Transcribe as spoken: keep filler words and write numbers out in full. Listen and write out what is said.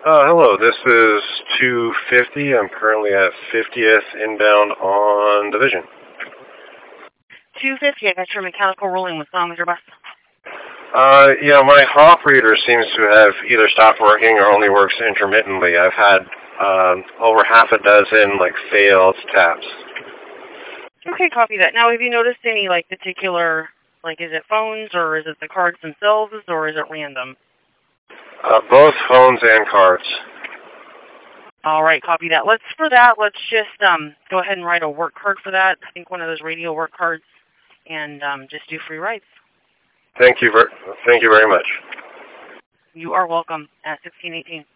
Uh, hello, this is two fifty. I'm currently at fiftieth inbound on Division. two fifty, I got your mechanical ruling. What's wrong with your bus? Uh, yeah, my hop reader seems to have either stopped working or only works intermittently. I've had um, over half a dozen, like, failed taps. Okay, copy that. Now, have you noticed any, like, particular, like, is it phones, or is it the cards themselves, or is it random? Uh, both phones and cards. All right, copy that. Let's, for that, let's just um, go ahead and write a work card for that. I think one of those radio work cards, and um, just do free rides. Thank you, ver- thank you very much. You are welcome at sixteen eighteen.